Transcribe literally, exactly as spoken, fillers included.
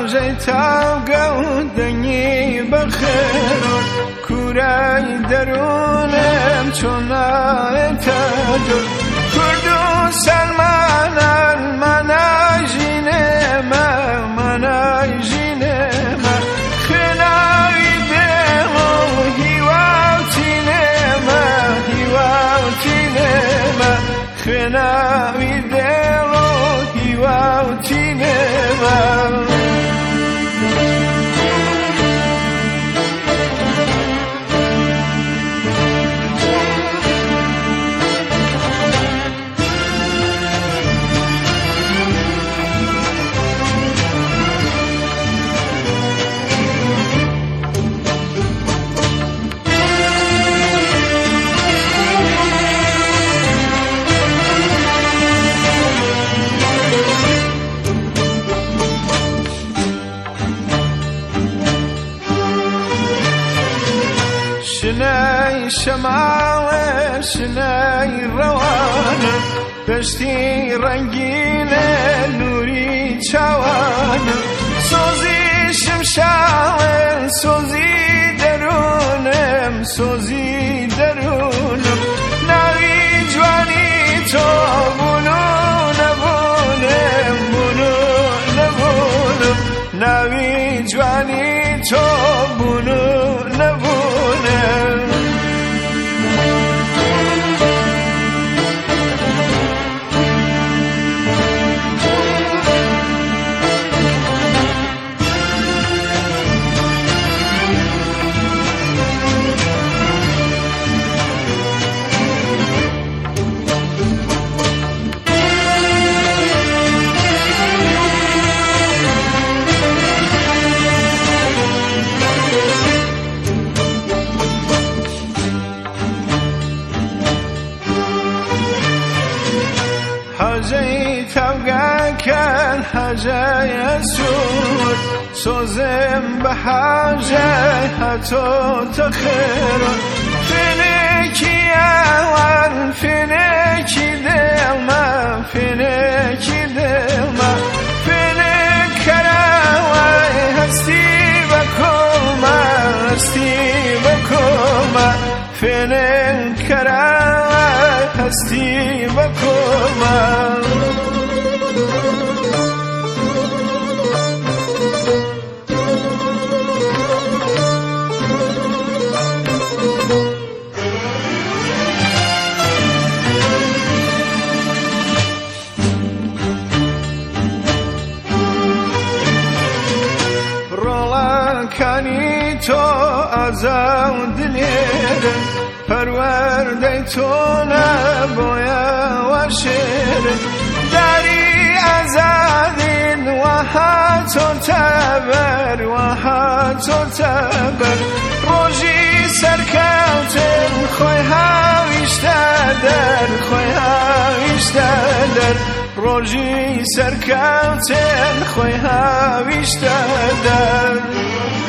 هاجي تاوقع دنيي بخير كوراي درونم چونا تاجر كردو سلمان المناي جينما مناي جينما خناوي دمو هيواتي نما هيواتي نما خناوي دمو هيواتي نما شناي شمعة شناي روانة بشتي رنگينة نوري چوانة سوزي شمشاوة سوزي درونم سوزي درونم ناوي جواني تو بونو نبونم بونو نبونم ناوي جواني تو بونو نبونم حاجي تبقى كان حاجة يسود سوزم بحاجة حتو تخير فينيكي أول فينيكي دلما فينيكي دلما فينيك كراوي هستي بكوما هستي بكوما فينيك كراوي هستي بكوما كانی تو ازاو دلیرم پرورده تو نبایا و شیرم داری ازادین و حتو تبر و حتو تبر روژی سرکوتن خوی هاویشته در خوی هاویشته در روژی سرکوتن خوی هاویشته در